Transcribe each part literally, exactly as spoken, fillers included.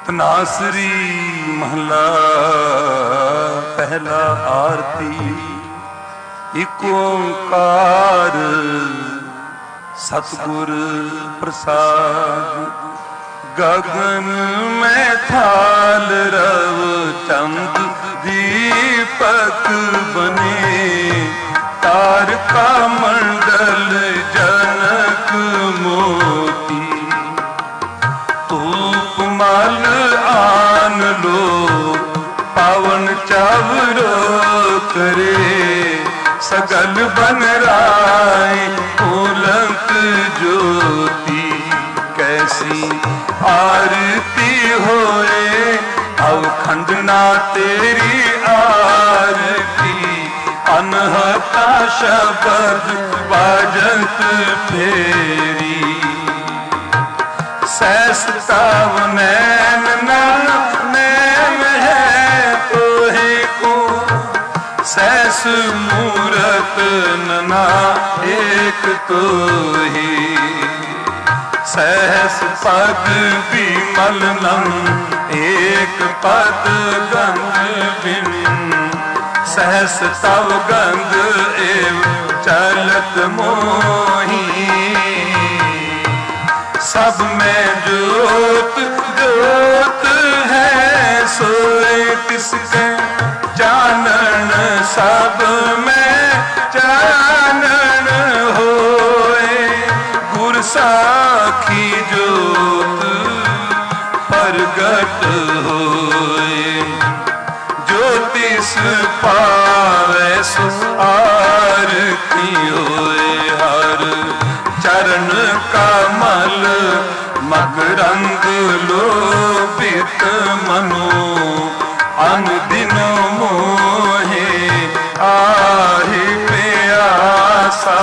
तनासरी महला पहला आरती। एक ओंकार सतगुर प्रसाद। गगन में थाल रव चंद दीपक बने। तारका मंडल जनक मोती। धूप माल आन लो पावन चावरो करे। सगल बन राय उलंक ज्योति। कैसी आरती होए अवखंडना तेरी आरती। अनहता शब्द बाजत फेरी। सहस ताव नैन नैन है तोहे को। सहस मूरत नना एक तो ही। सहस पद विमल नम एक पद गंध बिन। सहस तव गंध एव चलत मोही। सब में ज्योत ज्योत है सोए तिसके जानन। सब में जानन होए गुर साखी ज्योत प्रगट होए। ज्योतिष पावे सो आरती होए। हर चरण कमल मकरंद लोभित मनो। अनदिन मोहे आहि प्यासा।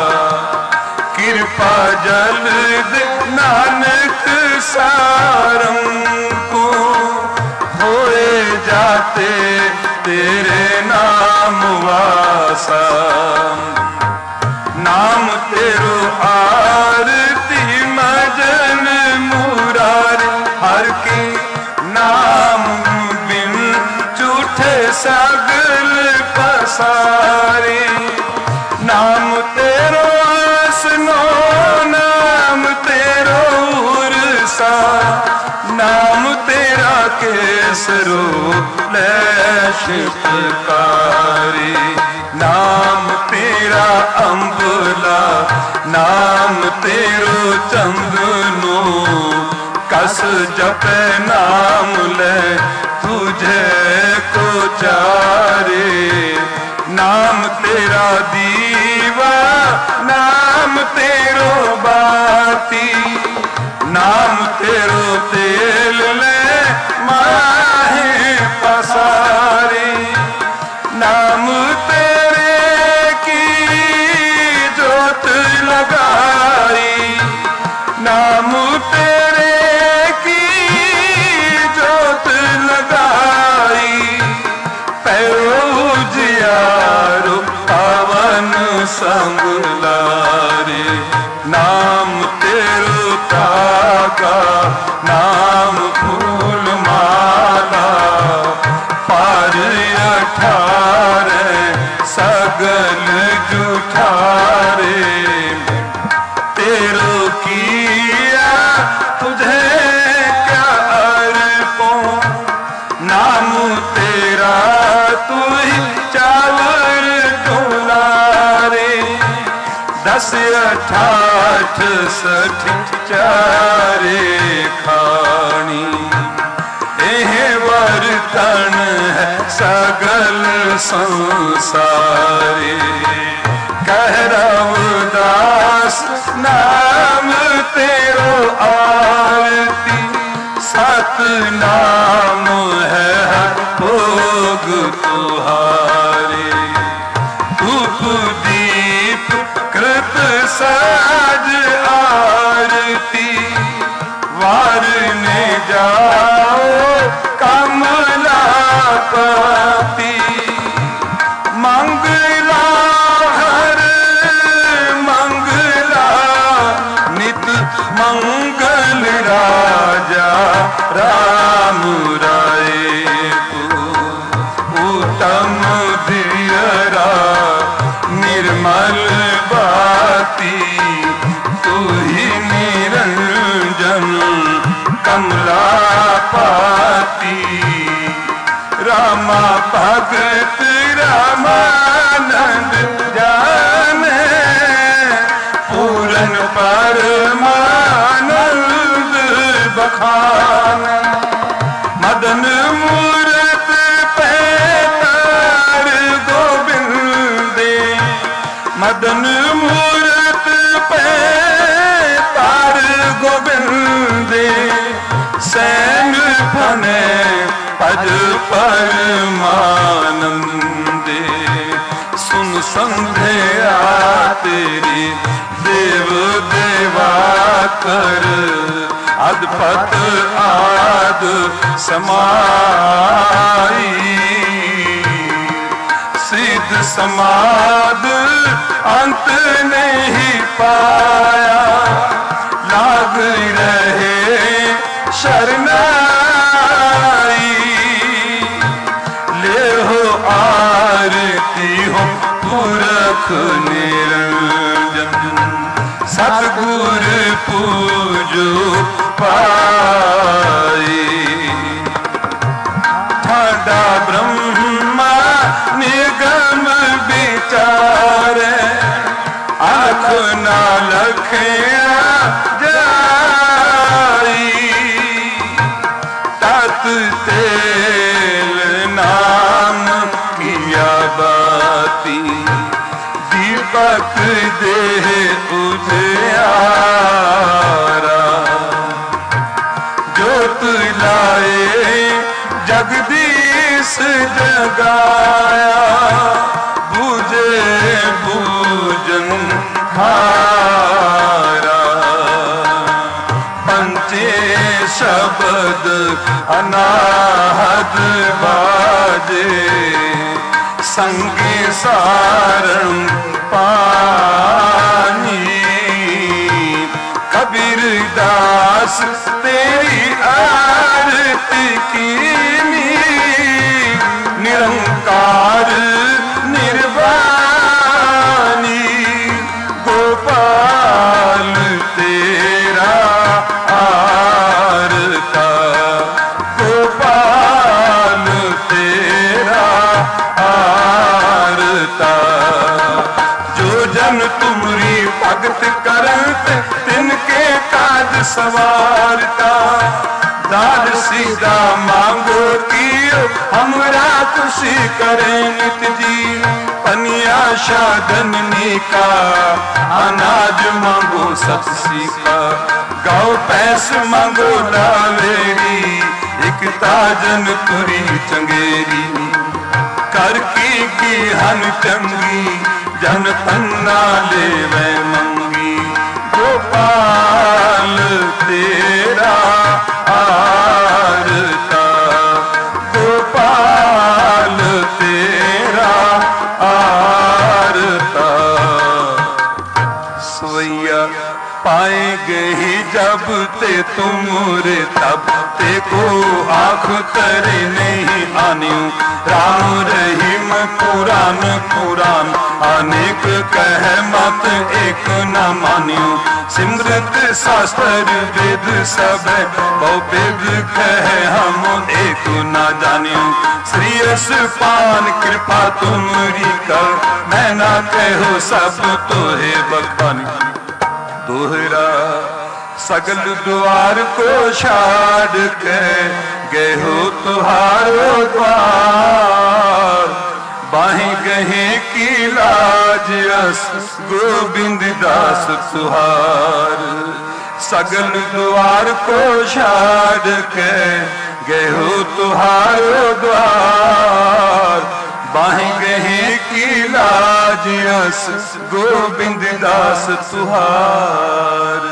कृपा जल नानक सारम को। होए जाते तेरे नाम वासा। नाम तेरो आरती मजन मुरार। हर के नाम बिन झूठे सगल पसारे। नाम तेरो सुनो नाम तेरो उर्सा। नाम तेरा केसरो लैश पुकारी। नाम तेरा अम्बुला नाम तेरो चंदनो। कस जपे नाम ले तुझे को चारे। नाम तेरा दीवा नाम तेरो बाती। नाम तेरो तेल ले माहे पसारे। नाम तेरे की जोत लगाई। नाम तेरे की जोत लगाई। पैरो जियारो पावन संग लारे। नाम तेरो ताका नाम फूल माला। पार अठारे सगल जुठारे। तेरो किया तुझे क्या अर्पों। नाम तेरा तू ही चावर दुलारे। दस अठाठ सठ चारे खानी। एह वर्तन है सगल संसारे। कह रविदास नाम तेरो आरती। सत नाम है हर भोग तुहारे। धूप दीप कृत साज आरती। वारने जाओ कमला पति। मंगला हर मंगला नित मंगल राजा राजा। कमलापति रामा भगत रामानंद जाने पूरन परमानंद बखान मदन मूरत पैतार गोविंदे मदन मूरत पैतार गोविंदे सैन फने पद परमानंदे सुन संध्या तेरी देव देवा कर अदपत आद समाई सिद्ध समाद अंत नहीं पाया लाग रहे शरणाई ले हो आरती हो पुरख निरंजन सतगुर पूजो पाई ठाडा ब्रह्मा निगम विचारे आँख ना लखिया जाई तत तेल नाम किया बाती दीपक देह उजियारा ज्योत लाए जगदीश जगाया बूझे बूझन हारा पंचे शब्द अनाहद बाजे संगे सारं पानी कबीर दास तेरी आरती कीनी निरंकार निर्वाणी गोपाल तेरा आरता गोपाल तेरा आरता जो जन तुमरी भगत करत तिनके काज सवारता दाद सीधा मांगो कियो हमरा खुशी करे नित जी पनिया शादनी का अनाज मांगो सतसी का गाओ पैस मांगो लावेरी एक ताजन तुरी चंगेरी कर की की हन चंगी जन पन्ना ले वे मंगी गोपाल तेरा आरता गोपाल तेरा आरता सोया पाएंगे ही जब ते तुमरे तब ते को आँख तरे नहीं आनियो राम रहीम कुरान कुरान अनेक कह मत एक न मानियो सिमरत शास्त्र वेद सब बहु वेद कह हम एक न जानियो श्री यश पान कृपा तुमरी कर मैं ना कहो सब तोहे बखानी दोहरा सगल द्वार को छाड़ के गए हो तुहारो द्वार बाहें गहे की लाज रस गोविंद दास तुहार सगल द्वार को छाड़ के गए हो तुहारो द्वार बाहें गहे की लाज रस गोविंद दास तुहार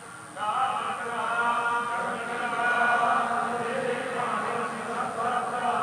Thank you.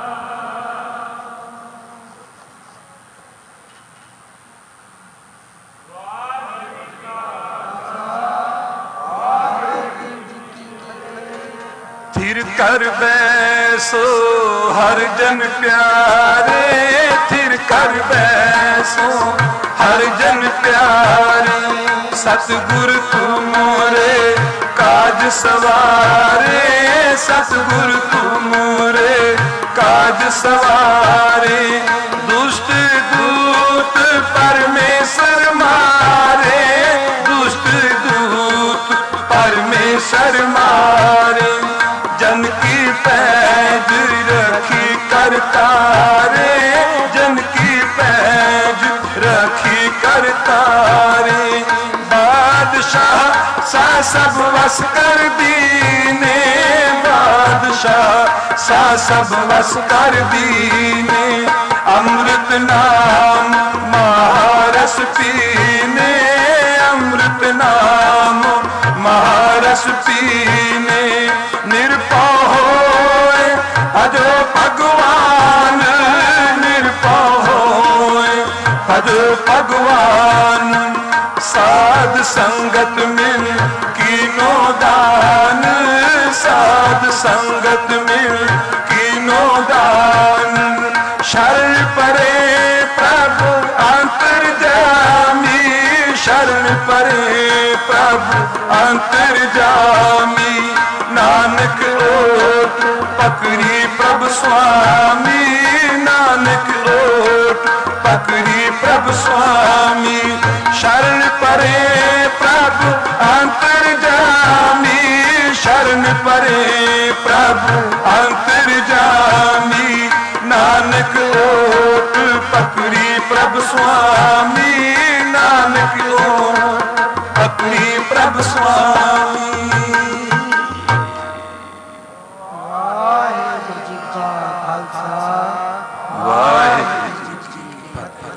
कर बैसो हर जन प्यारे, थिर कर बैसो हर जन प्यारे। सतगुर तुमरे काज सवारे, सतगुर तुमरे काज सवारे। दुष्ट दूत परमेश्वर मारे, दुष्ट दूत परमेश्वर मारे। जन की पैज रखी करतारे, जन की पैज रखी करतारे। बादशाह सा सब वस कर दीने, बादशाह सा सब वस कर दीने। अमृत नाम महारस पीने, अमृत नाम महारस पीने। निरपौ होए अजो भगवान, निरपौ होए अजो भगवान। साध संगत मिल कीनो दान, साध संगत मिल कीनो दान। शरण परे प्रभु अंतर्जामी, शरण परे प्रभु अंतर्जामी। नानक ओट पकड़ी प्रभु स्वामी, नानक ओट पकड़ी प्रभु स्वामी। शरण परे प्रभु अंतर्जामी, शरण परे प्रभु अंतर्जामी। नानक ओट पकड़ी प्रभु स्वामी, नानक ओट पकड़ी प्रभु स्वामी। वाहिगुरू जी का खालसा, वाहिगुरू जी की फतेह।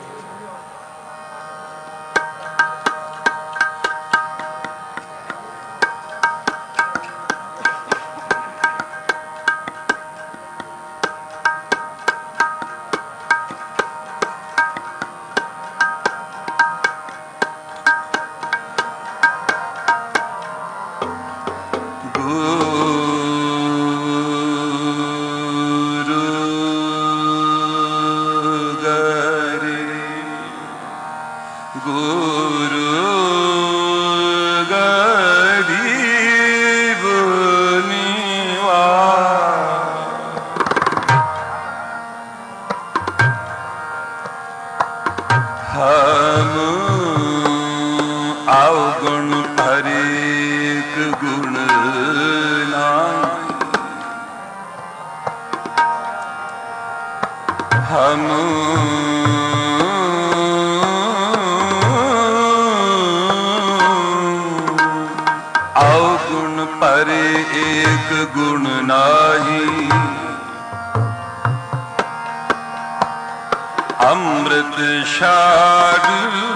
अमृत शाद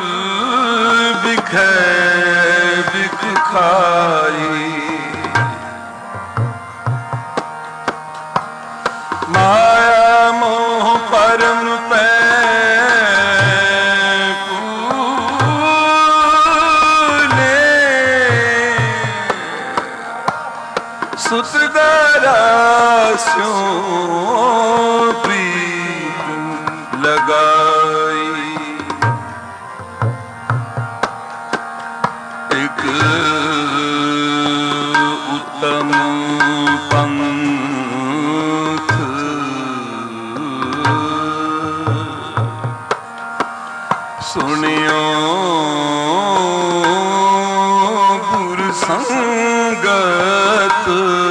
बिखै बिख खाई। माया मोह परम पै पूले, सुत दास्यों लगाई। एक उत्तम पंथ सुनियो गुर संगत।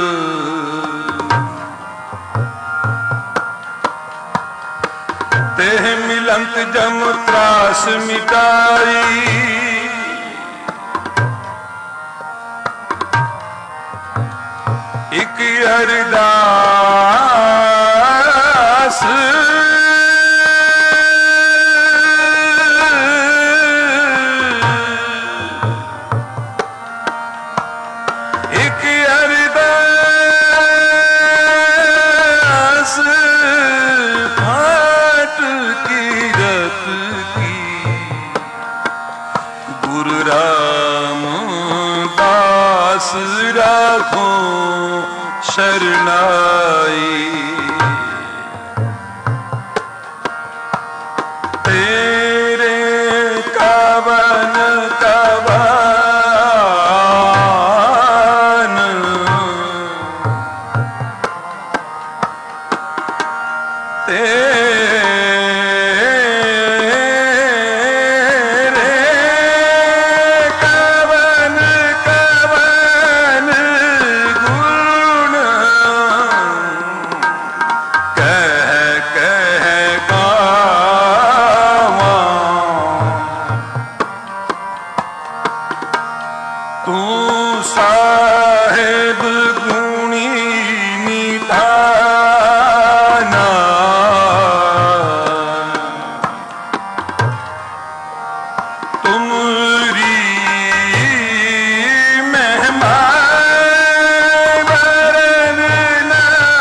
तेह मिलंत जम त्रास मिटाई। इक अरदास एक अरदास फाट कीरत की। गुरु रामदास राखो शरणाई। तेरे कवन कवन तेरे कवन कवन गुण कह कह गावां। तू साहिब गुणी निधाना, तुमरी महिमा वर्णना।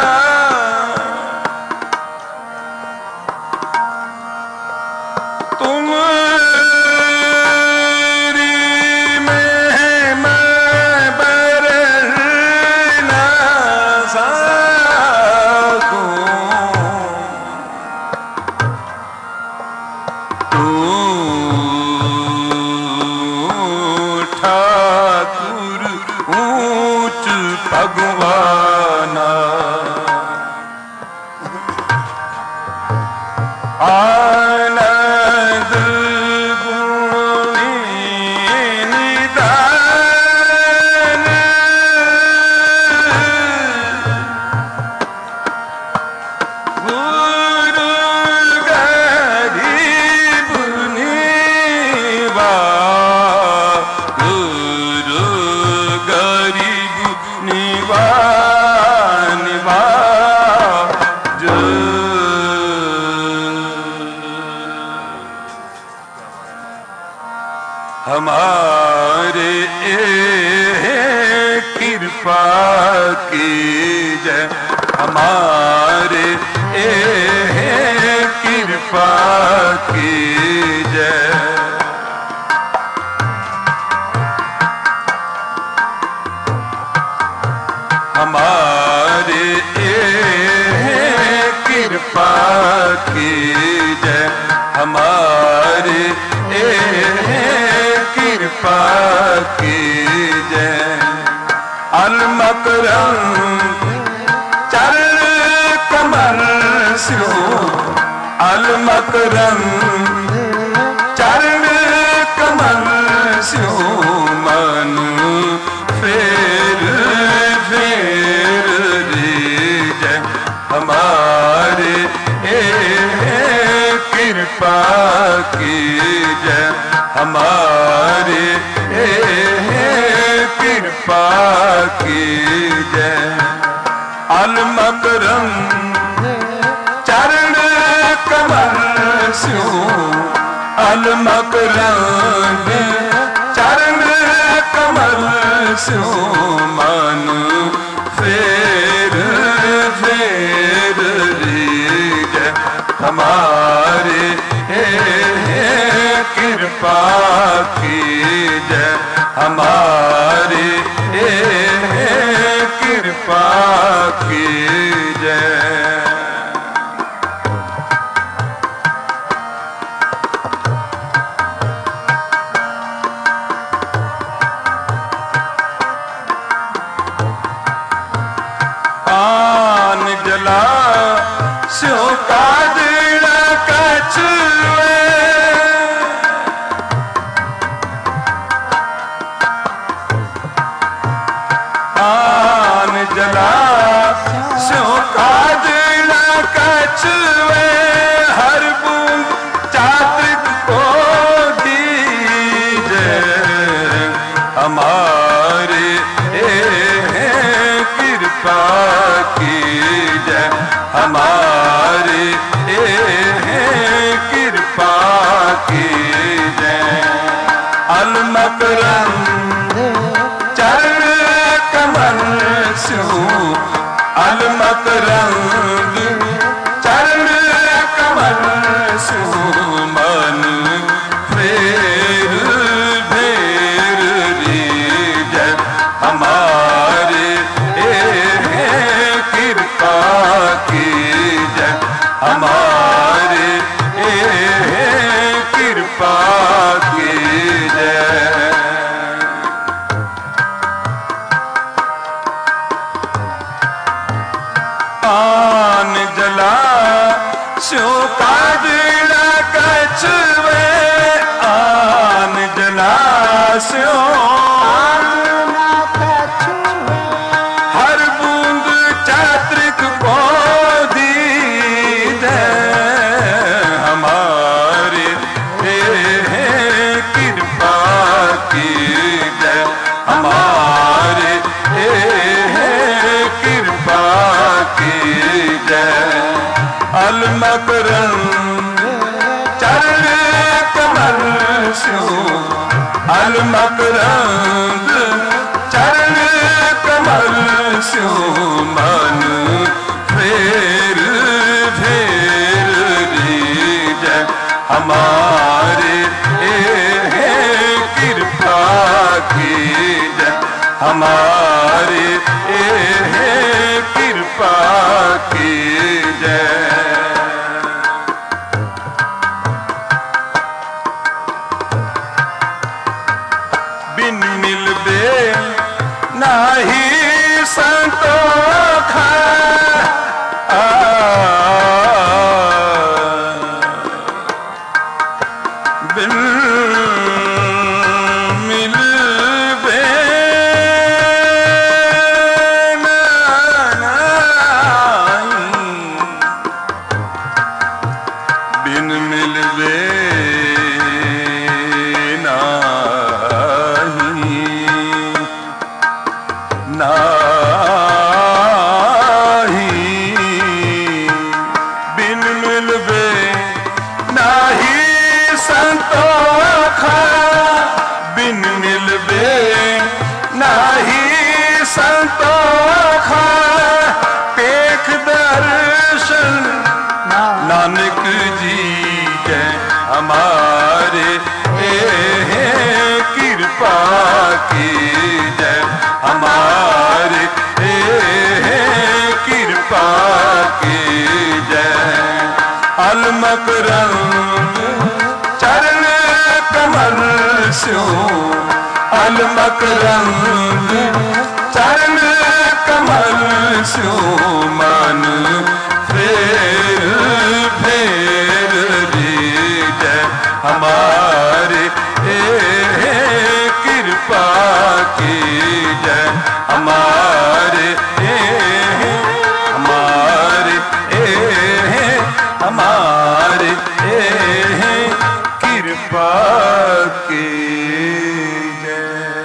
तुमरी महिमा वर्णना सकूं। तू ठाकुर ऊंच भगवाना। आनंद गुणी निधान, गुरु गरीब निवाज, गुरु गरीब निवाज निवाज। हमारे कृपा कीजय, हमारे कृपा कीजय। हमारे कृपा कीजय, हमारे कृपा कीजय। अलमकरम चरण कमल स्यो, अलमकरम चरण कमल स्यो। मन फेर फेर लीजय, हमारे कृपा कीजय, हमारे कृपा कीजय। अलमकरम चरण कमल स्यो, अलमकरम चरण कमल स्यो। मन फेर फेर लीजय, हमारे कृपा कीजय, हमारे कृपा कीजय। पान जला स्यो कादड़ा कछुए, पान जला स्यो कादड़ा कछुए। हर बूंद चातक को दीजय, हमारे कृपा कीजय, हमारे कृपा कीजय। अलमकरम चरण कमल स्यो, अलमकरम चरण कमल स्यो। मन फेर फेर लीजय, हमारे अलमकरंद चरण कमल स्यों मन फेर फेर लीजै हमारे कृपा कीजै हमारे कृपा कीजै। बिन मिलबे नाही संतोखा बिन मिलबे बिन मिलबे बिन मिलबे नाही संतोखा बिन मिलबे नाही संतोखा पेख दर्शन नानक जी जय हमारे कृपा की जय हमारे कृपा की जय। अलमकरंद चरण कमल स्यों अलमकरंद चरण कमल स्यों मन फेर फेर लीजै हमारे कृपा कीजै हमारे हमारे हमारे कृपा कीजै।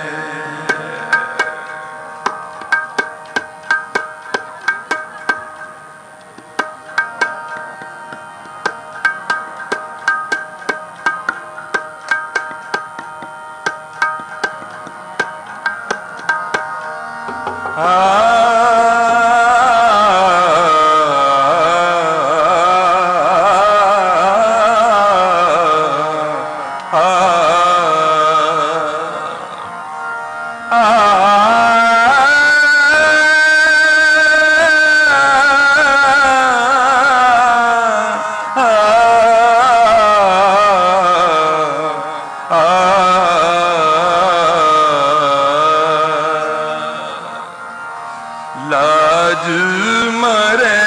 लाज मरे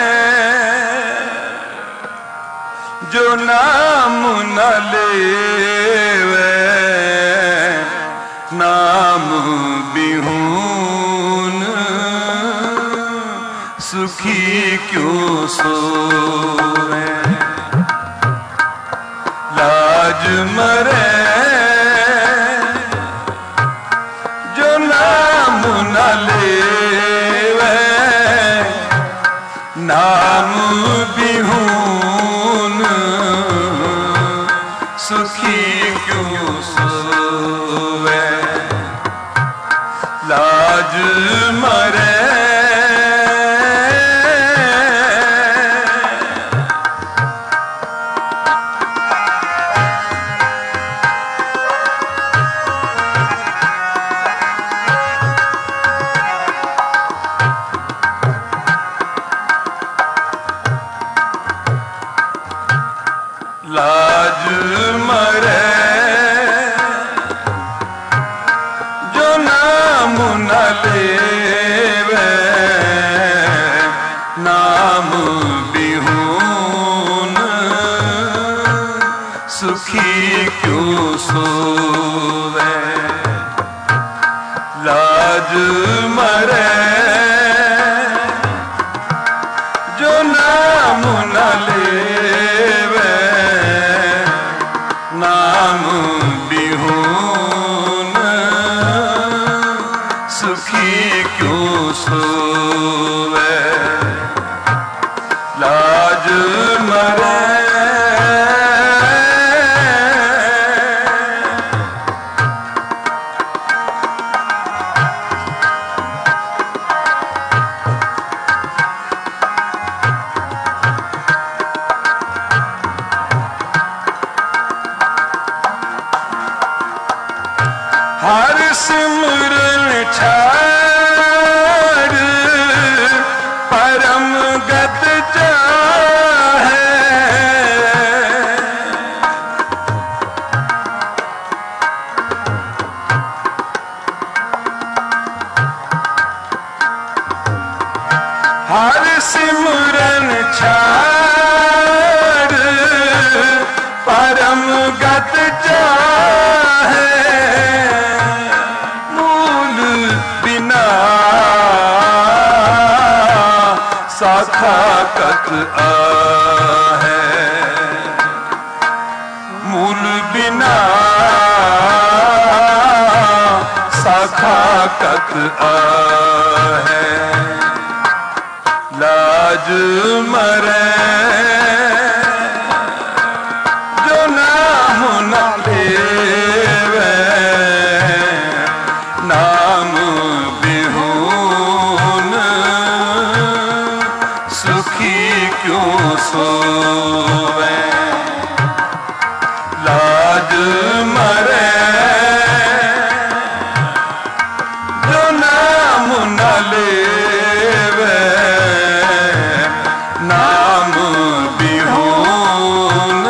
जो नाम न लेवे नाम बिहून सुखी क्यों सोवे। लाज मरे जो नाम न लेवे नाम बिहून सुखी क्यों सोवे। लाज मरे लाज मरे जो नाम न लेवे नाम बिहून सुखी क्यों सोवे। लाज मरे जो नाम न लेवे नाम बिहून सुखी क्यों सोवे। लाज मरे गत चाहे मूल बिना शाखा कत आहे मूल बिना शाखा कत आहे लाज मरे जो नाम न लेवे नाम बिहून सुखी क्यों सोवे लाज मरे जो नाम न लेवे नाम बिहून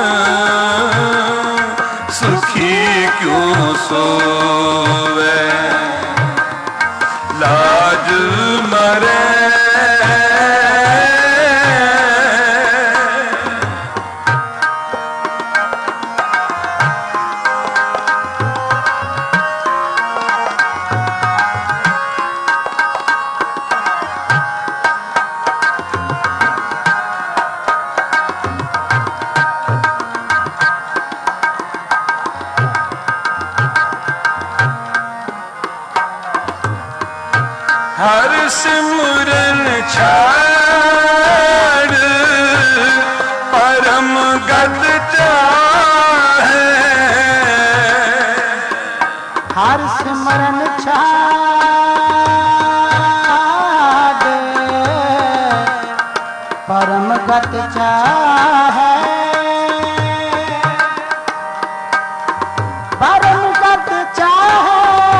सुखी क्यों सोवे लाज मरे हर सिमरन छाड़ परम गत चाहे हर सिमरन छाड़ परम गत चाहे परम गत चाहे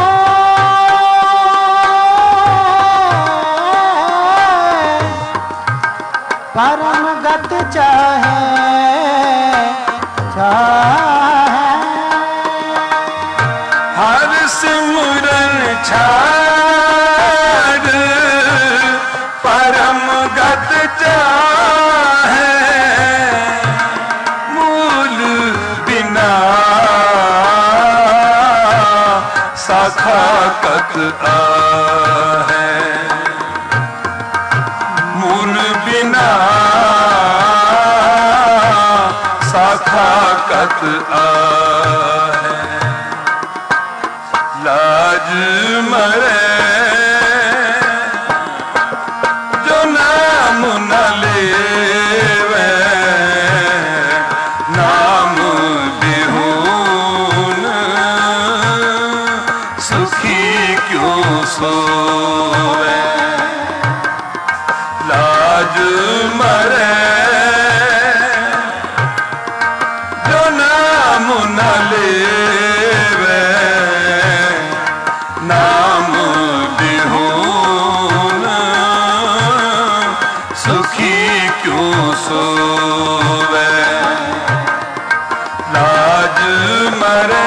परम गत चाहे चाहे हर सिमरन छाड़ परम गत चाहे मूल बिना शाखा कत आहे मूल बिना शाखा कत आहे लाज मरे जो नाम न लेवे नाम बिहून सुखी क्यों सोवे लाज मरे जो नाम न लेवे नाम बिहून सुखी क्यों सोवे लाज मरे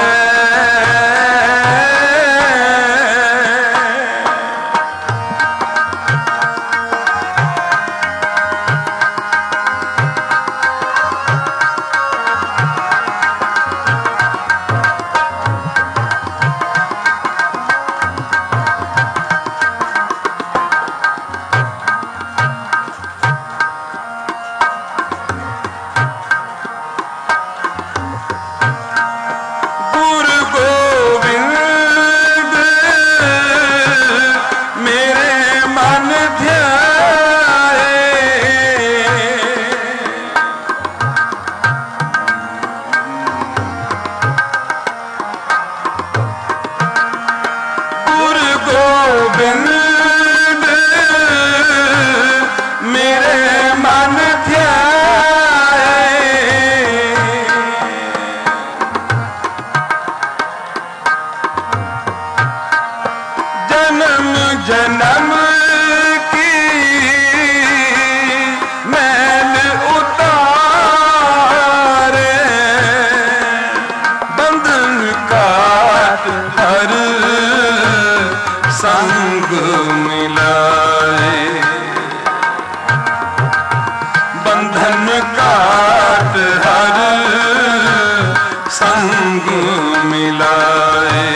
संग मिलाए,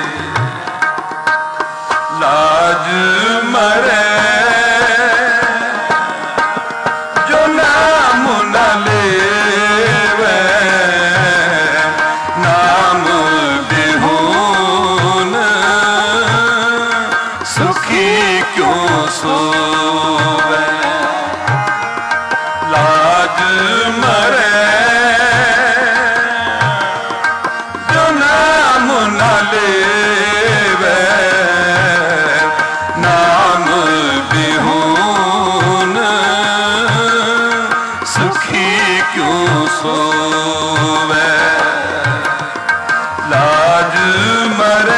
लाज मरे जो नाम न लेवे, नाम बिहुन सुखी क्यों सोवे। लाज मरे जो नाम न लेवे, नाम बिहुन सुखी क्यों सोवे। लाज मरे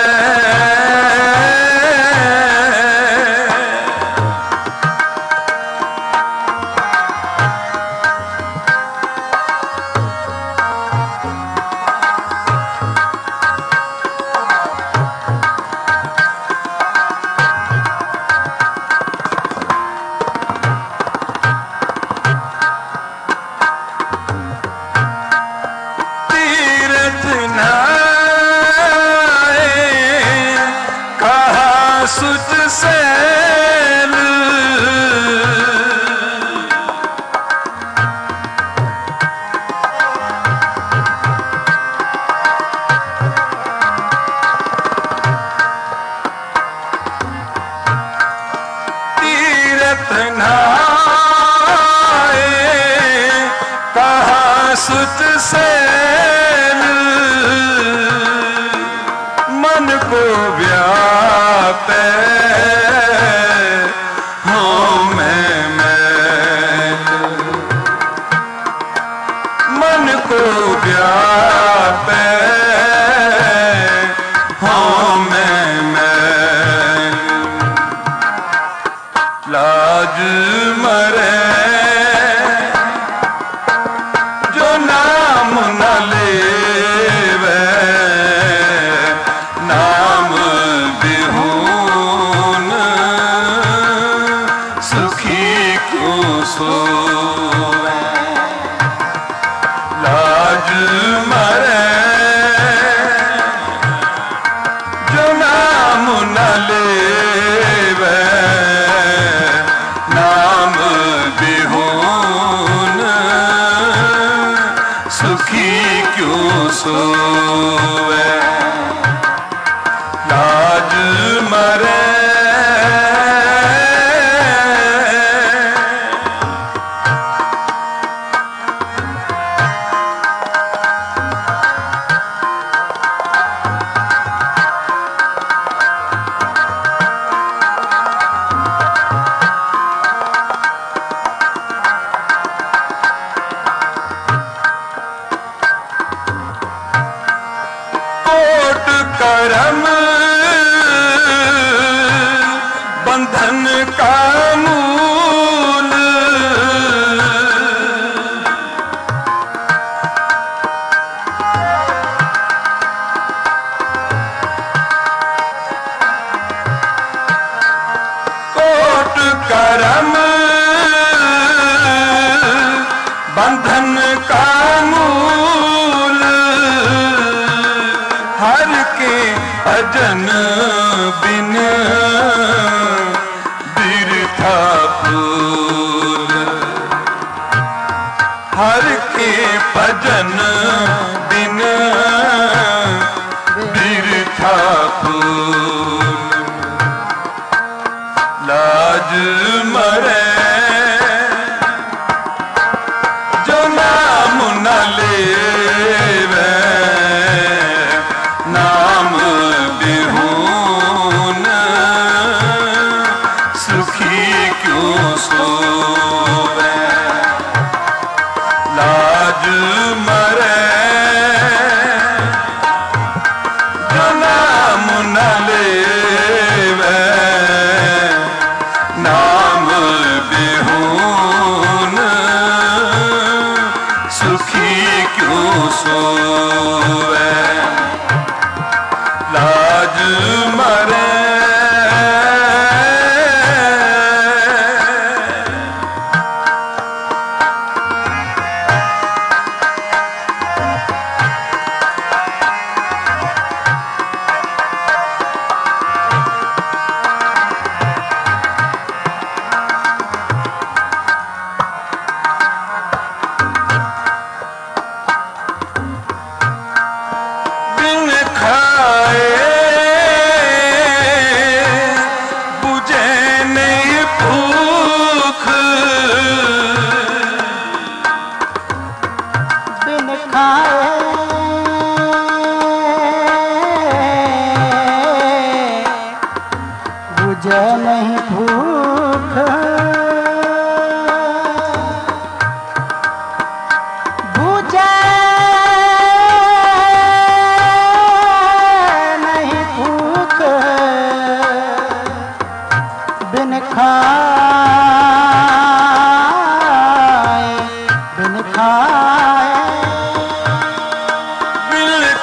सुच सैल, तीरथ नहाए कहा सुच सैल, मन को व्यापे हाँ मैं मैल, मन को व्यापे हाँ मैं मैल। लाज मरे जो नाम न लेवे, नाम बिहुन सुखी क्यों सोवे। लाज मरे जो नाम न लेवे, नाम बिहुन सुखी क्यों सोवे। लाज मरे कोट करम बंधन का मूल, कोट करम बंधन का मूल, हर के भजन बिन बिरथा फूल, हर के भजन बिन बिरथा फूल। लाज मरे जो नाम न लेवे, नाम बिहुन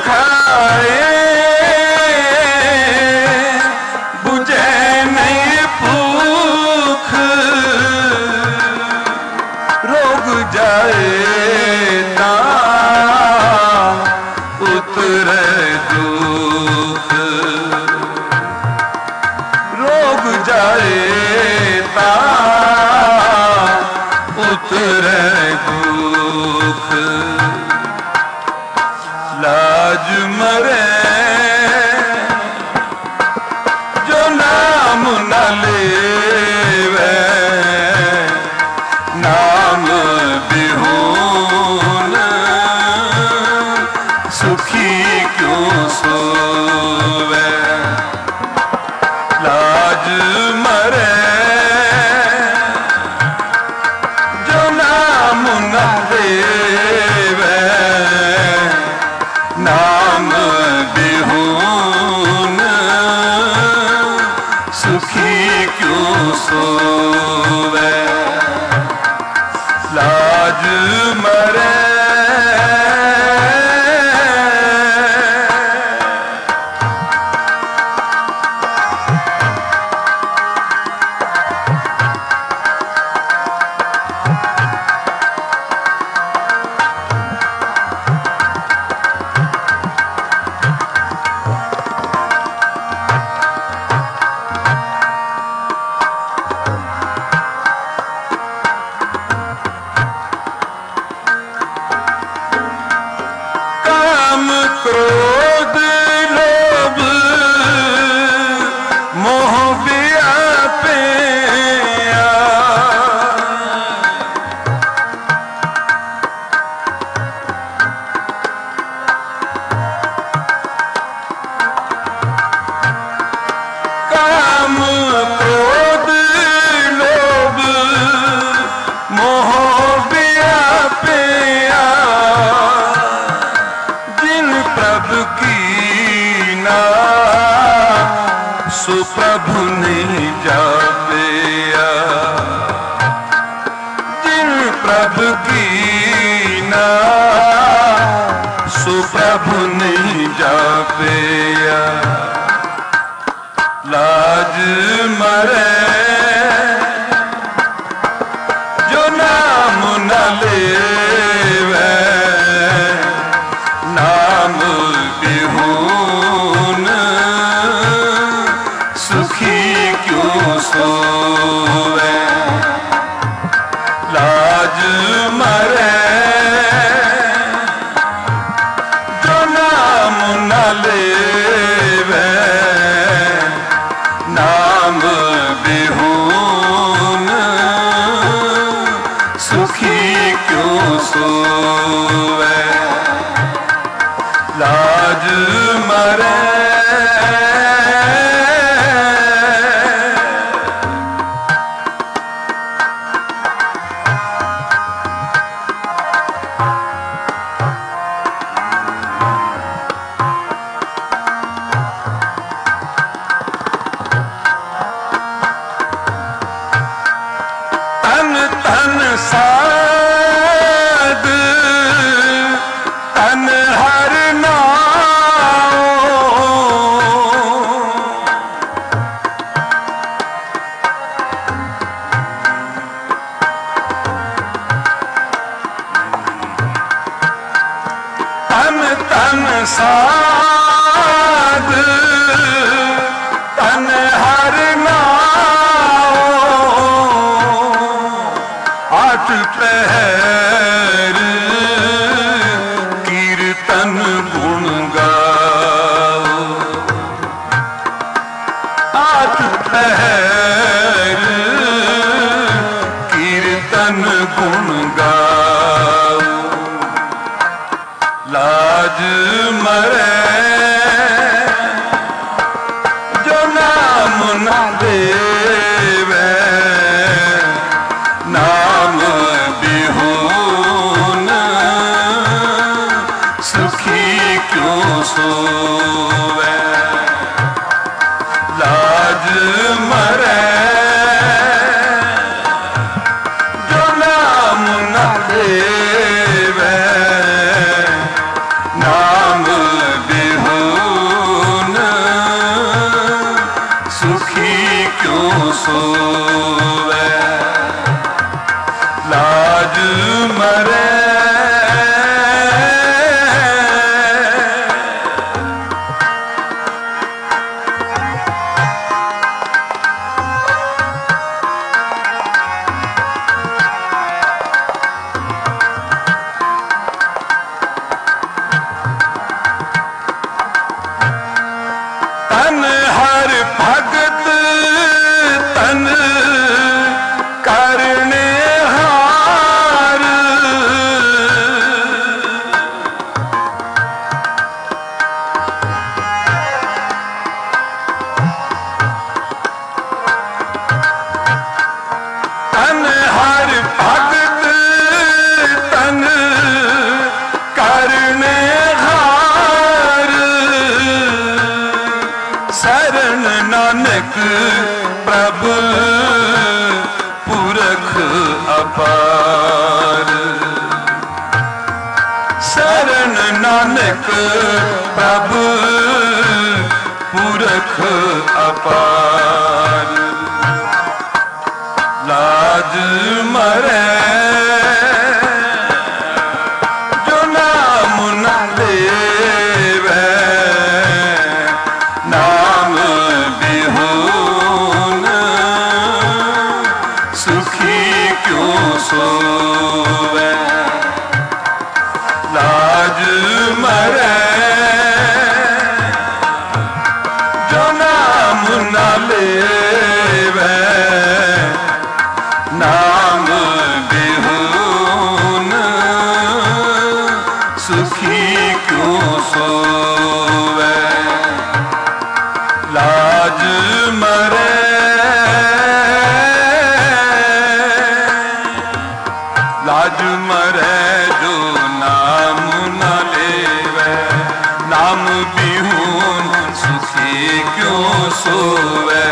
खाए बुझे नहीं भूख, रोग जाए ता उतरे दुख, रोग जाए ता उतरे दुख, लाज मरे जो नाम न लेवे, नाम बिहून सुखी क्यों सोवे, लाज मरे जो नाम न लेवे, नाम बिहून सुखी क्यों सोवे, लाज मरे। क्रोध लोभ मोह व्यापिया, काम क्रोध लोभ मोह व्यापिया, प्रभु की ना सुप्रभु नहीं जापिया, जिन प्रभु की ना सुप्रभु नहीं जापिया, लाज मरे जो नाम न लेवे, नाम बिहून सुखी क्यों सोवे, लाज मरे जो नाम न लेवे, नाम बिहून सुखी क्यों सोवे, लाज मरे। तन तन साध तन हर तन तन साध तन हर नाम, आठ पहर कीर्तन गुण गाओ, आठ पहर कीर्तन गुण गाओ, लाज मरे जो नाम न देवे, नाम बिहून सुखी क्यों सोवे, लाज मरे जो नाम न देवे, नाम नानक प्रभु पुरख अपार। शरण नानक प्रभु पुरख अपार। लाज मरे जो नाम न लेवे, नाम बिहुन सुखी क्यों सोवे। लाज मरे जो नाम न लेवे, नाम बिहुन सुखी क्यों सोवे। लाज मरे लाज मरे जो नाम न लेवे, नाम बिहुन सुखी क्यों सोवे।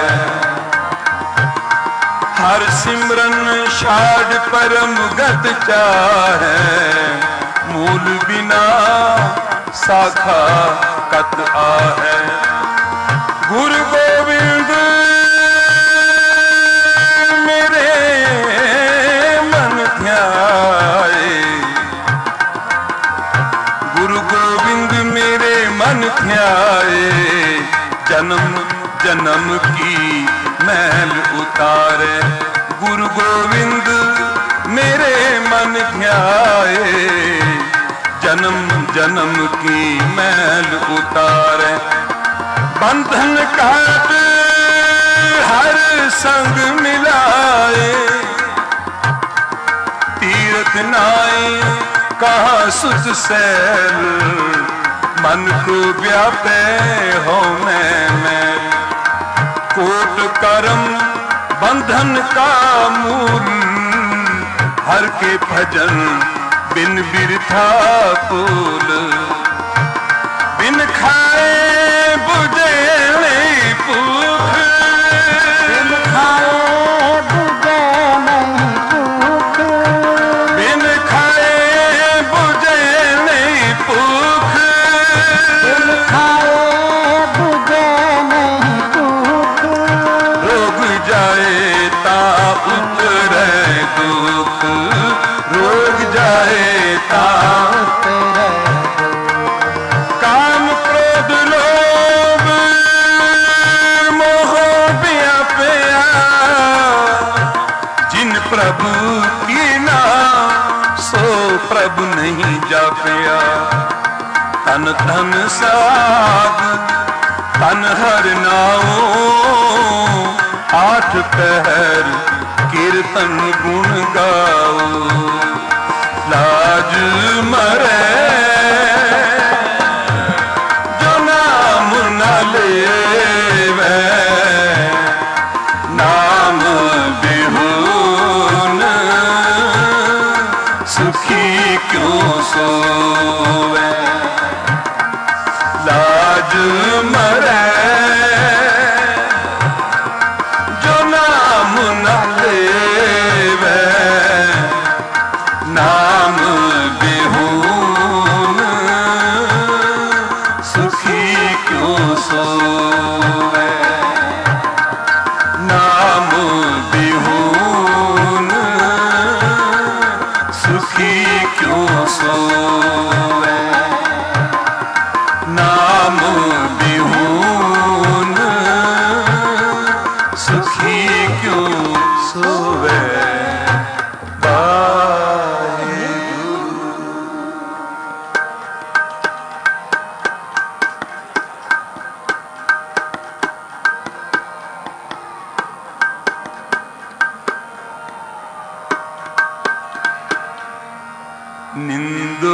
हर सिमरन छाड़ परम गत चाहे, मूल बिना शाखा कत आहे। गुरु गोविंद मेरे मन ध्याए, गुरु गोविंद मेरे मन ध्याए। जन्म जन्म की मैल उतारे, गुरु गोविंद मेरे मन ध्याए। जन्म जन्म की मैल उतारे। बंधन काट हर संग मिलाए, तीर्थ नाई कहा सुत सैल। मन को व्यापे हो मैं मैं, कोट करम बंधन का मूल। हर के भजन बिन बिरथा फूल, बिन खाए बुझे नहीं भूख। बिन खाए बुझे नहीं भूख, बिन खाए बुझे नहीं भूख। बिन खाए बुझे नहीं भूख। रोग जाए ता उतरे दुख, रोग जाए ता तेरे काम क्रोध लोभ मोह व्यापया। जिन प्रभु की नाम सो प्रभु नहीं जापया। तन धन साध तन हर नाओ, आठ पहर कीर्तन गुण गाओ। लाज मरे जो नाम न लेवे, नाम बिहुन सुखी क्यों सोवे। लाज मरे जो नाम न लेवे, नाम बिहुन सुखी क्यों सोवे। नाम बिहुन सुखी क्यों सोवे। नाम बिहुन सुखी क्यों सोवे। निंदो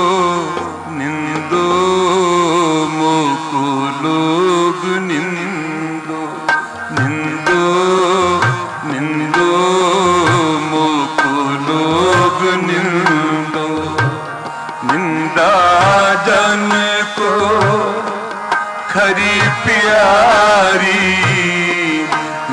निंदो मोको लोग निंदो, निंदो निंदो मोको लोग निंदो। निंदा जन को खरी प्यारी,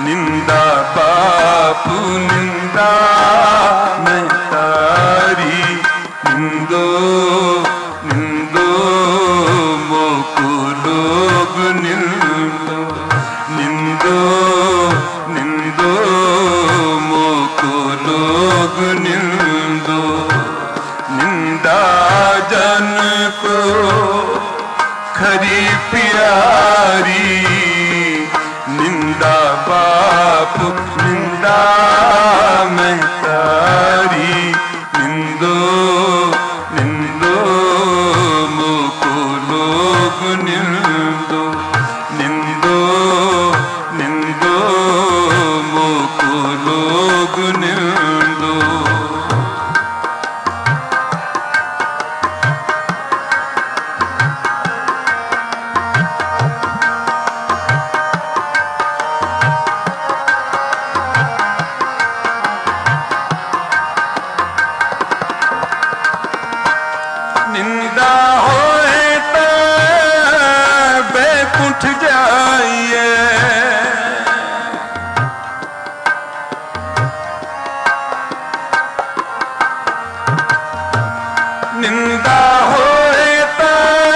निंदा बापू निंदा मैं तारी निंदो निंदो मोको लोग निंदो निंदो निंदो मोको लोग निंदो निंदा जन को खरी प्यारी निंदा बाप निंदा मैं तारी निंदो निंदो मोको लोग निंदो निंदो निंदो मोको लोग निंदो निंदा होए तो बैकुंठ जाइए निंदा होए तो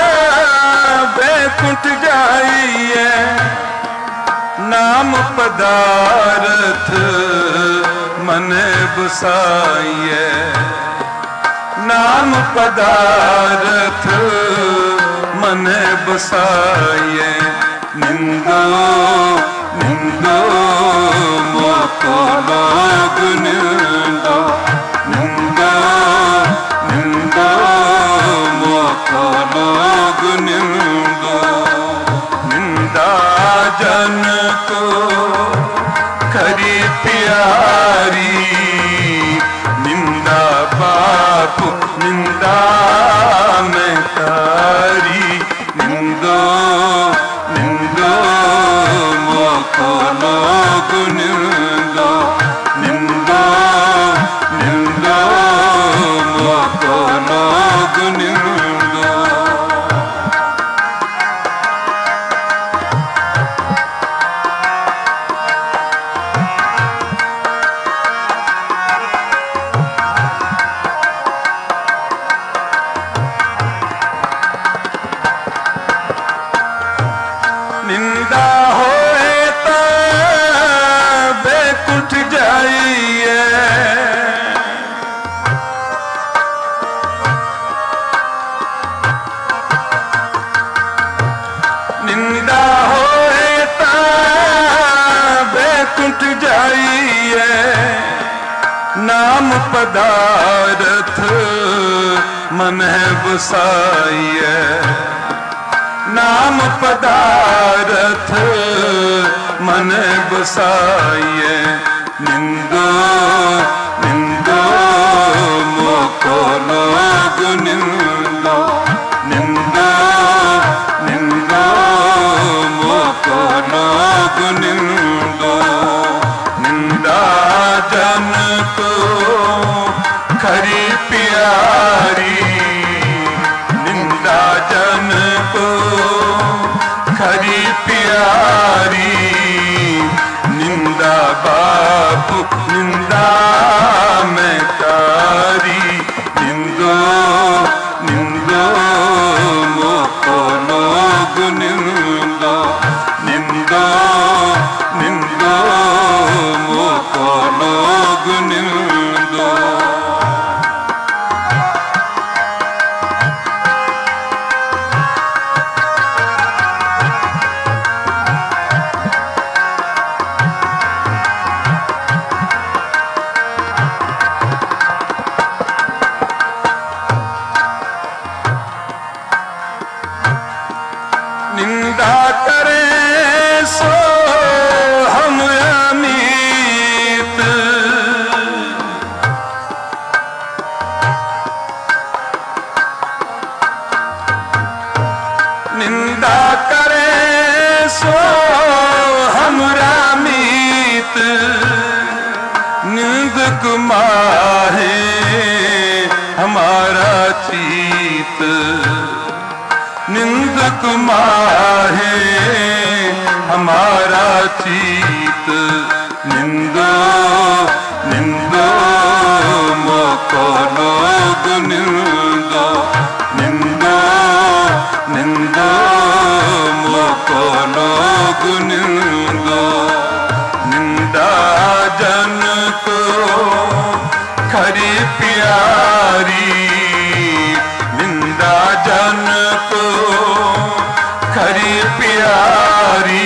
बैकुंठ जाइए नाम पदार्थ मन बसाइए नाम पदार्थ मन बसाइए निंदो निंदो मोको लोग निंदो निंदो निंदो मोको लोग निंदो निंदा जन को खरी प्यारी निंदा बापू निंदा मैं तारी निंदो निंदो मोको लोग निंदो निंदो निंदो मोको लोग निंदो निंदा होए तो बैकुंठ जाइए निंदा होए तो बैकुंठ जाइए नाम पदार्थ मन बसाइए नाम पदार्थ मन बसाइए निंदो निंदो मोको लोग निंदो निंदो निंदो मोको लोग निंदो निंदा जन को खरी प्यारी निंदा जन को खरी प्यारी निंदा बापू निंदा मैं तारी निंदो निंदो मोको लोग निंदो निंदो निंदो मोको लोग निंदो निंदा करे सो हम अमीत निंदा करे सो हम मीत निंद कुमाहे हमारा चीत निंदक माहे हमारा चीत निंदो निंदो मोको लोग निंदो निंदो निंदो मोको लोग निंदो निंदा जन को खरी प्यारी निंदा जन को खरी प्यारी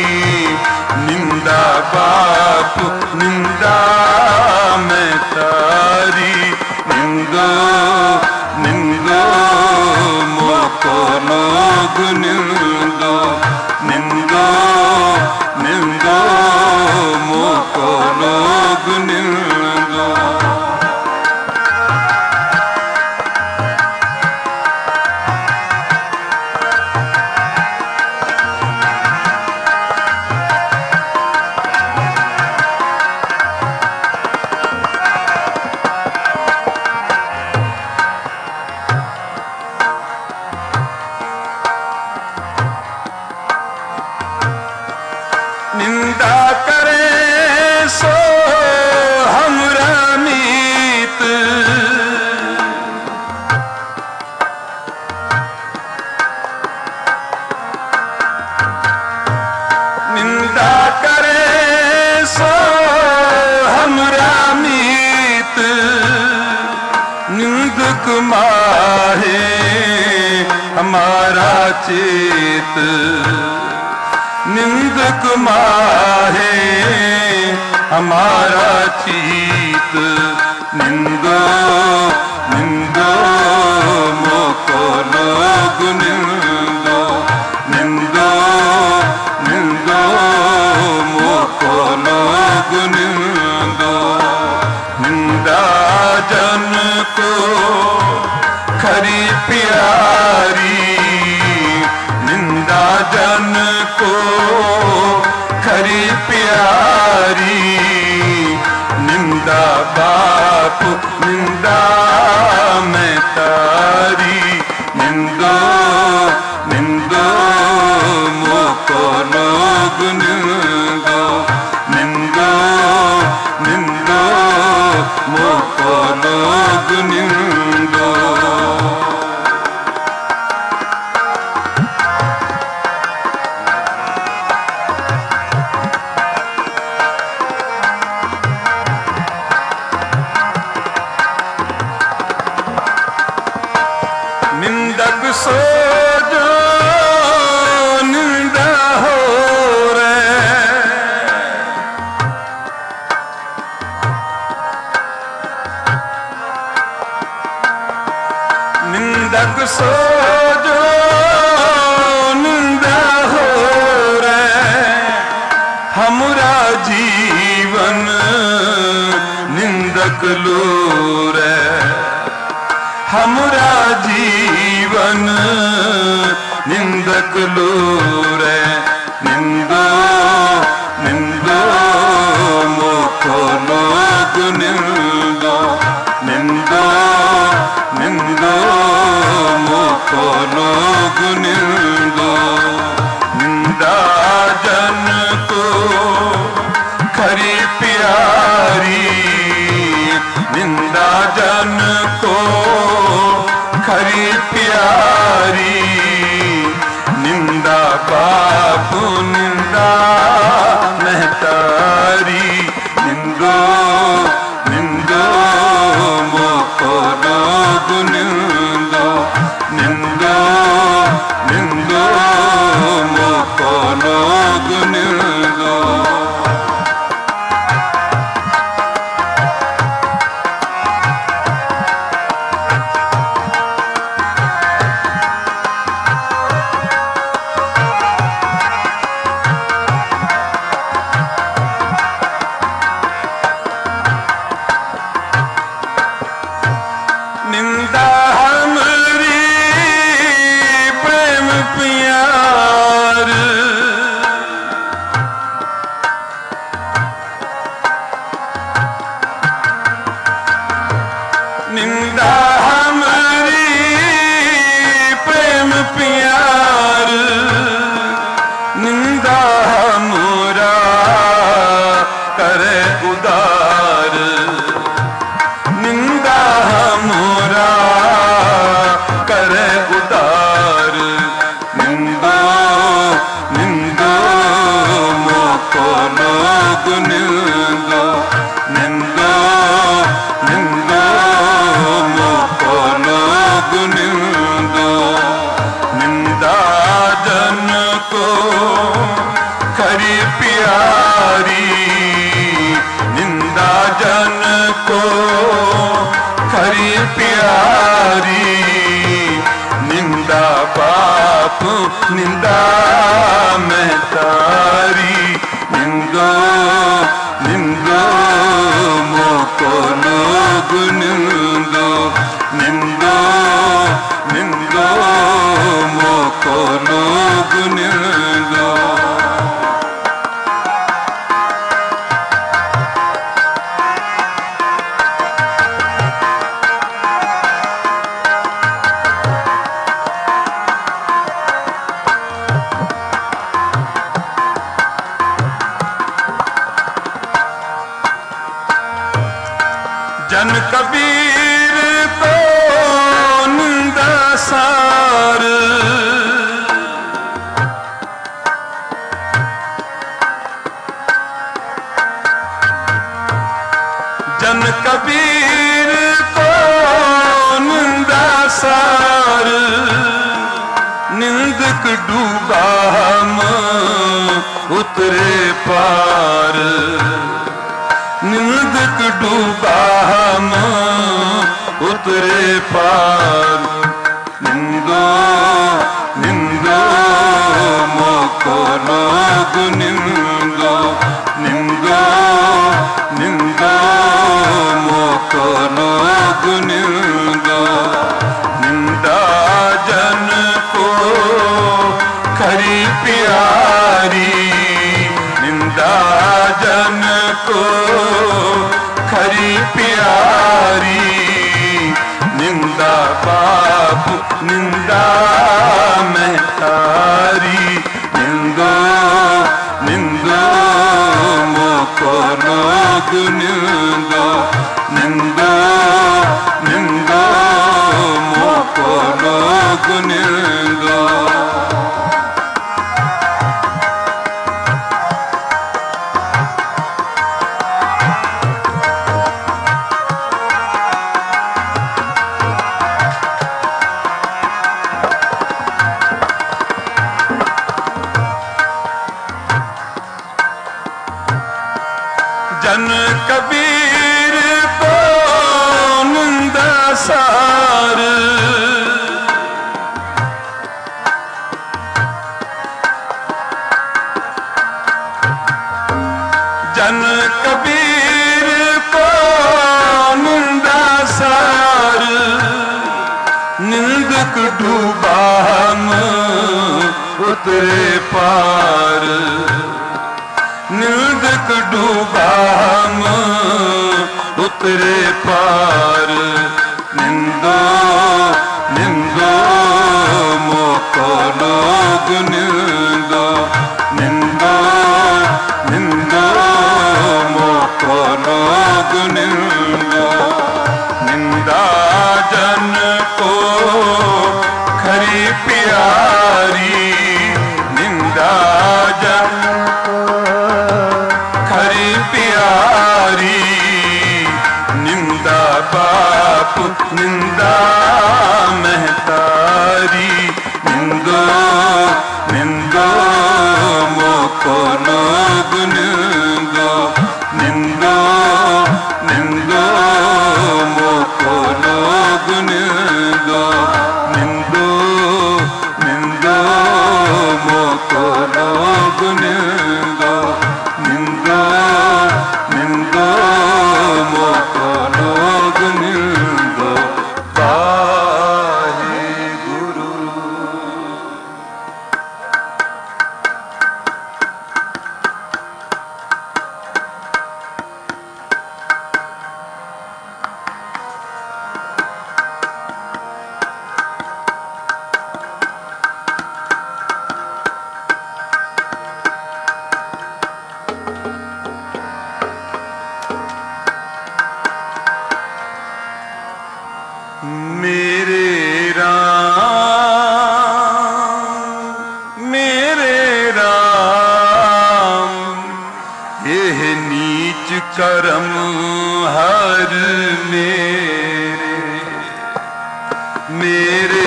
निंदा बाप निंदा में तारी निंदो निंदो मोको लोग निंदो निंदो निंदो मोको लोग निंदो निंदा करे सो हमरा मीत निंदा करे सो हमरा मीत निंदक माहे हमारा चेत निंदक माहे हमारा चीत निंदो निंदो मोको लोग निंदो निंदो निंदो मोको लोग निंदो निंदा जन को खरी प्यारी निंदा जन को खरी प्यारी निंदा बाप निंदा में तारी निंदो निंदो मोको लोग निंदो निंदो निंदो मोको लोग निंदो निंदक सो जो निंदा हो रे निंदक सो जो निंदा हो रे हमरा जीवन निंदक लो रे हमरा जीवन निंदक लो रे निंदो निंदो मोको लोग निंदो निंदो निंदो मोको लोग निंदो निंदा जन को खरी प्यारी निंदा जन को खरी प्यारी निंदा बाप निंदा महतारी निंदो निंदो मोको लोग निंदो निंदो निंदो मोको लोग निंदो प्यारी निंदा जन को खरी प्यारी निंदा पाप निंदा मैं तारी निंदो निंदो मोको लोग निंदो निंदो निंदो मोको लोग निंदो। जन कबीर को निंदा सार जन कबीर को निंदा सार निंदक डूबा हम उतरे पार निंदक डूबा हम उतरे पार निंदो निंदो मोको लोग निंदो निंदो निंदो मोको लोग निंदो निंदा जन को खरी प्यारी निंदा जन को खरी प्यारी निंदा पाप निंदा मैं तारी निंदो निंदो मोको लोग निंदो निंदो निंदो मोको लोग निंदो। जन कबीर को निंदा सार जन कबीर को निंदा सार निंदक डूबा हम उतरे पार निंदक डूबा हम उतरे पार निंदो निंदो मोको लोग निंदो निंदो निंदो मोको लोग निंदो निंदा जन को खरी प्यारी निंदा जन खरी प्यारी निंदा पाप निंदा मैं तारी निंदो निंदो मोको लोग निंदो निंदो निंदो मोको लोग निंदो निंदो निंदो मोको लोग निंदो निंदो निंदो मोको लोग निंदो वाहे गुरु। मेरे राम मेरे राम यह नीच कर्म हर मेरे मेरे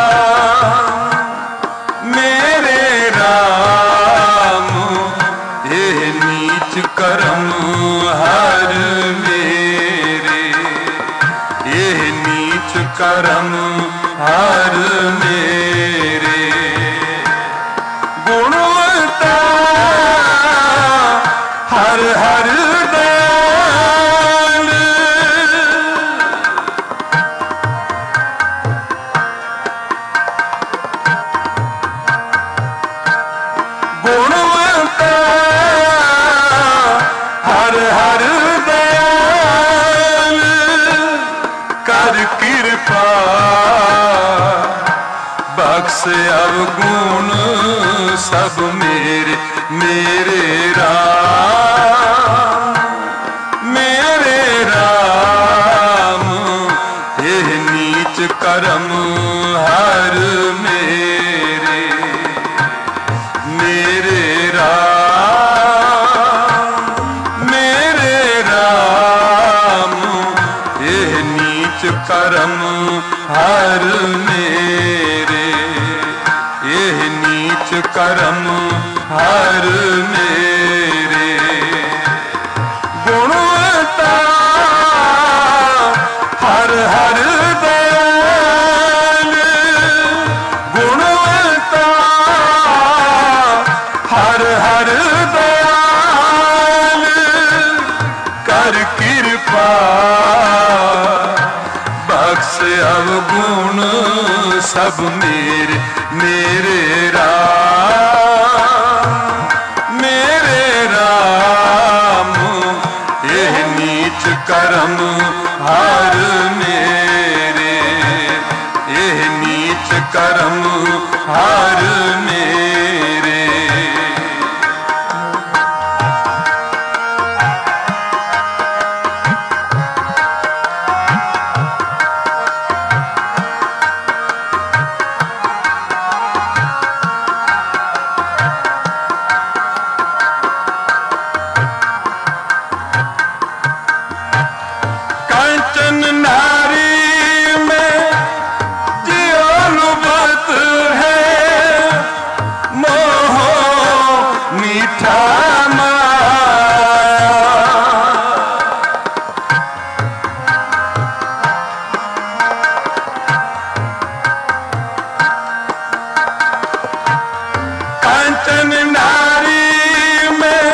राम मेरे राम करम हर मेरे गुणवंता हर हर दयाल गुणवंता हर हर दयाल कर कृपा बख्श अवगुण सब मेरे मेरे राम मेरे राम यह नीच कर्म हर मेरे मेरे राम मेरे राम यह नीच कर्म हर मेरे यह नीच कर्म हर मेरे गुणवंता हर हर दयाल गुणवंता हर हर दयाल कर कृपा बख्श अवगुण सब मेरे मेरे राम मेरे राम यह नीच कर्म हर मेरे यह नीच कर्म हर मेरे कंचन नारी में जीवनुबत है मोह मीठा माया कंचन नारी में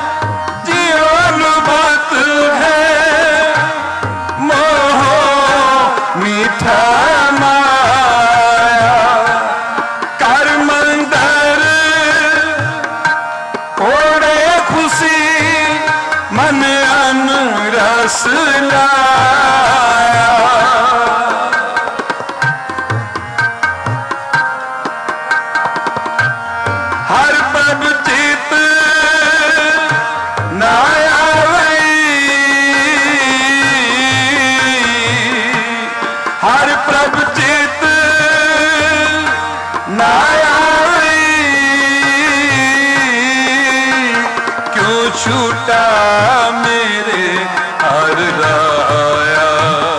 जीवनुबत है मोह मीठा माया कर मंदर ओढ़े खुशी मन अन रस लाया हर पब चित नाया हर प्रभ चित नाया क्यों छूटा मेरे हर राया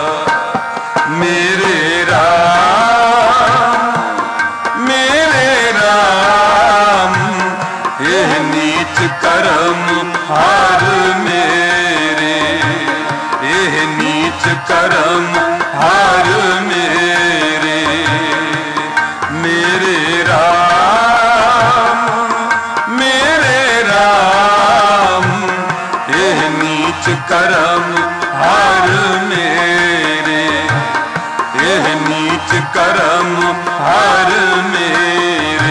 मेरे राम मेरे राम यह नीच कर्म हर मेरे यह नीच कर्म हर मेरे मेरे राम मेरे राम यह नीच कर्म हर मेरे यह नीच कर्म हर मेरे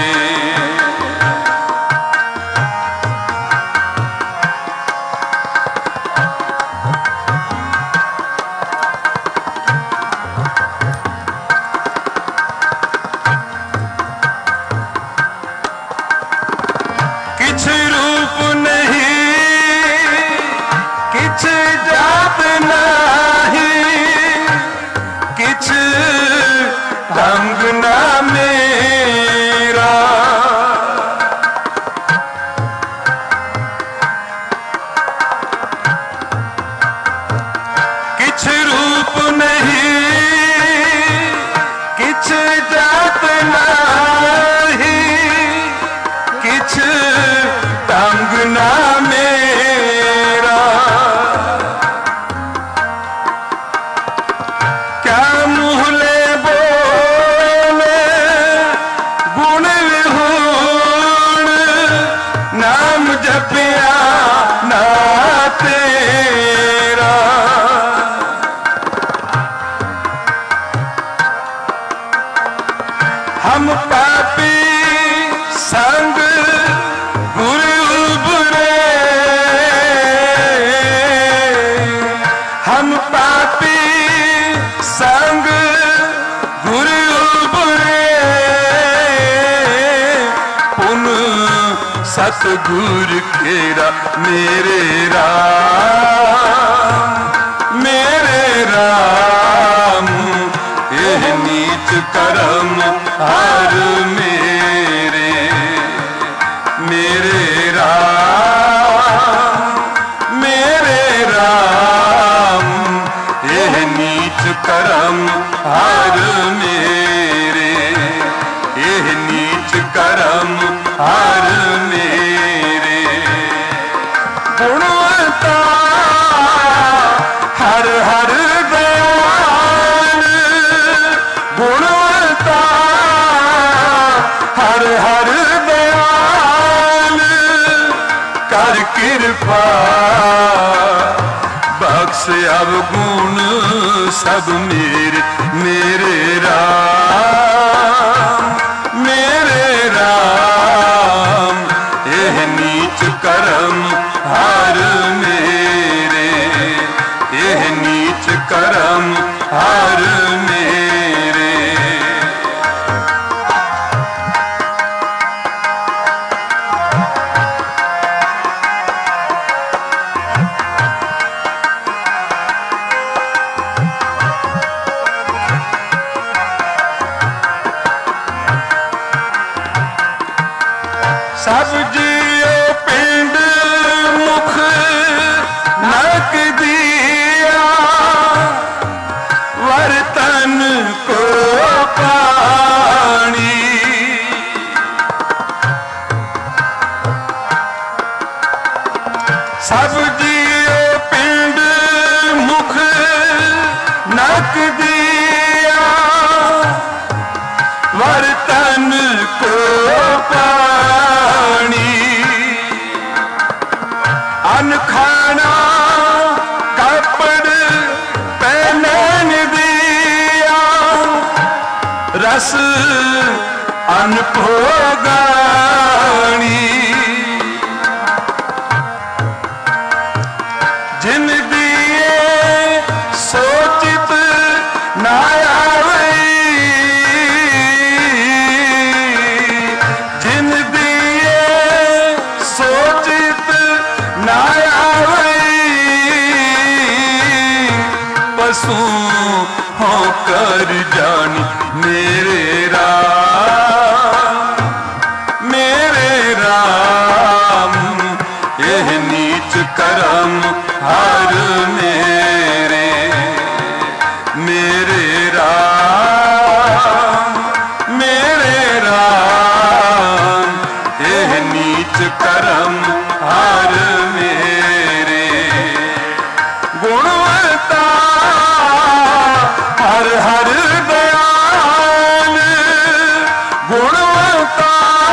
किछ रूप नहीं किछ जात नहीं किछ ढंग ना मेरा किछ रूप नहीं किछ जात नहीं किछ ढंग ना मेरा सतगुर केरा मेरे राम मेरे राम यह नीच करम हर मेरे मेरे राम मेरे राम यह नीच करम हर मेरे यह नीच करम हर मेरे गुणवंता हर हर दयाल गुणवंता हर हर दयाल कर कृपा बख्श अवगुण सब मेरे मेरे राम मेरे राम यह नीच करम हर मेरे यह नीच करम हर मेरे सब जियो पिंड मुख नक दिया वर्तन को पानी सब जियो पिंड मुख नक दिया वर्तन को पानी अन खाना कपड़ पहनन दिया रस अन भोगानी जिन दिए सोचित ना आवे जिन दिए सोचित ना आवे पशु होकर जानी मेरे राम मेरे राम यह नीच करम हर मेरे मेरे राम मेरे राम यह नीच करम हर मेरे गुणवंता हर हर दयाल गुणवंता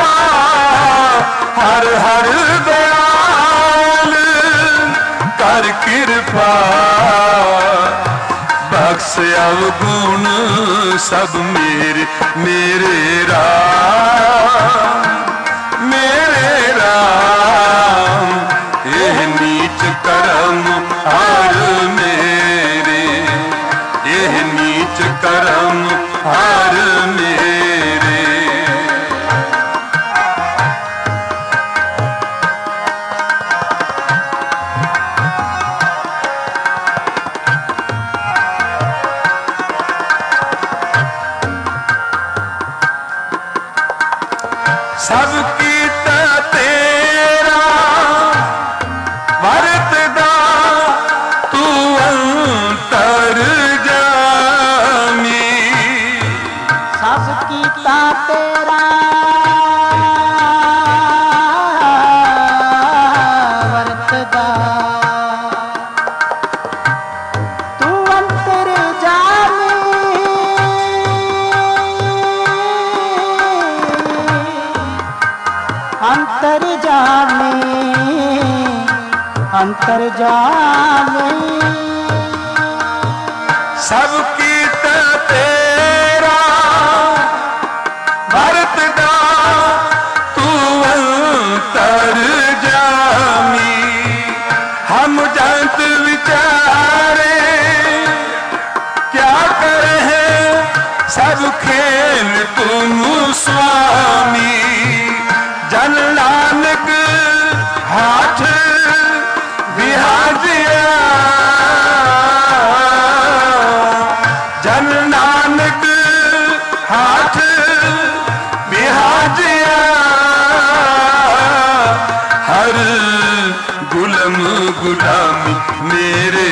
हर हर दयाल कर कृपा बख्श अवगुण सब मेरे मेरे राम मेरे राम यह नीच करम हर मेरे यह नीच करम हर मेरे सब कीता तेरा वरतदा तू अंतर जामी सब कीता तेरा वरतदा तू अंतर जामी अंतर जामी अंतर जामी सब कीता तेरा वरतदा तू अंतर जामी हम जानत विचारे क्या करे सब खेल तुम स्वामी जन नानक गुलामी मेरे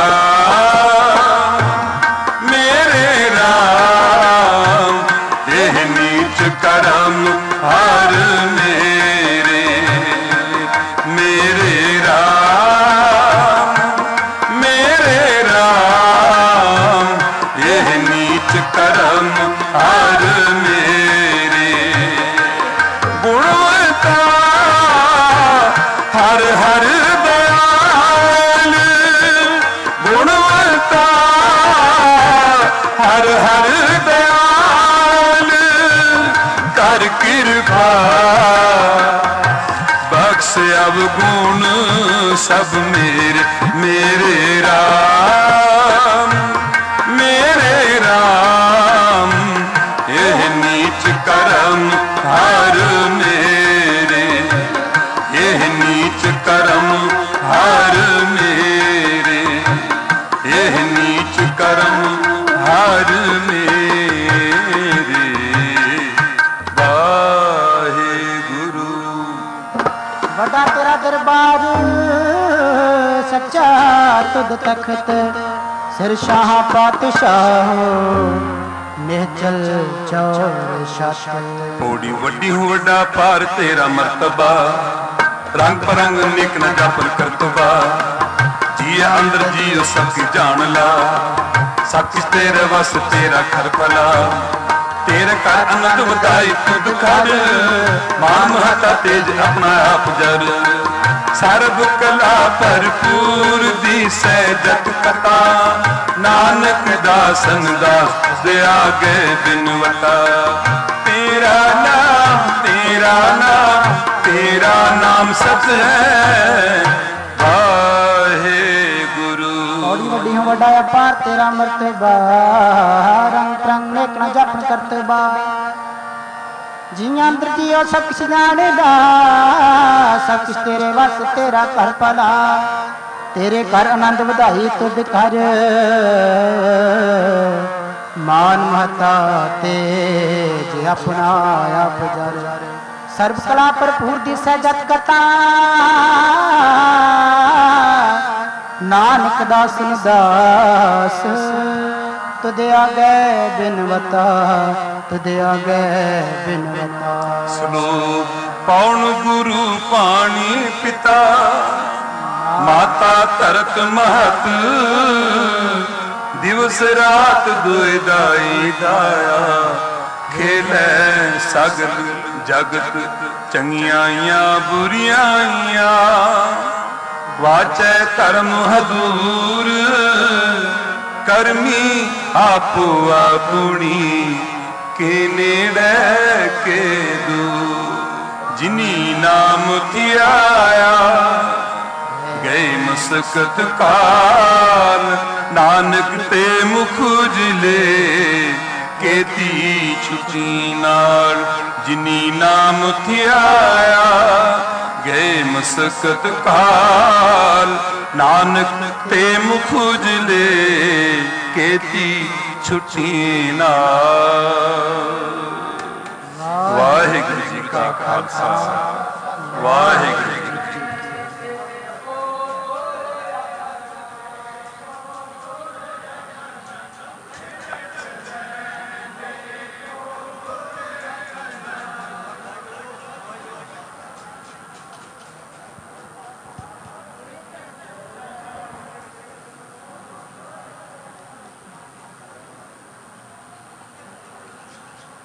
राम मेरे राम एह नीच करम हर मेरे मेरे राम मेरे राम एह नीच करम हर मेरे गुणवंता हर हर दयाल गुणवंता हर हर दयाल कर कृपा बख्श अवगुण सब मेरे मेरे राम मेरे राम यह नीच करम हर मेरे यह नीच करम हर मेरे यह नीच करम हर मेरे वाहेगुरु। बड़ा तेरा दरबार सच्चा तुद तखत सिर शाह पातशाह निहचल चौर शासन थोड़ी वड्डी हो वड्डा पार तेरा मर्तबा रंग परंग निक न जापन करतबा जिया अंदर जियो सबकी जान ला सब किस तेरे वस तेरा घर भला तेरे कर आनंद वधाई तुद कर मान महता तेज अपना आप जर सर्ब कला भरपूर दी सहजत कथा नानक दासन दास दे आगे बिनवता तेरा नाम तेरा नाम तेरा नाम सच है वाहेगुरु। बड़ी वड्डी हो वड्डा अपार तेरा मर्तबा रंग रंग नेक न जापन करतबा जियां अंदर जियो सब किछ जाने दा सब किछ तेरे वस तेरा घर भला तेरे घर आनंद वधाई तुद कर मान महता तेज अपना आप जर सर्व कला भरपूर दी सहजत कथा नानक दासन दास तुदे आगे बिनवता तुदे आगे बिनवता। श्लोक पौन गुरु पानी पिता माता तरत महत दिवस रात दुए दाई दाया खेलै सगल जगत चंगियाइयां बुरियाइयां वाचै धर्म हदूर करमी आपो आपुनी के नेड़े के दूर जिनी नाम धियाया गए मसकत काल नानक ते मुख उजले केती छुटी नाल जिनी नाम धियाया गए मसकत काल नानक ते मुख उजले केती छुटी नाल। वाहिगुरु जी का खालसा वाहिगुरु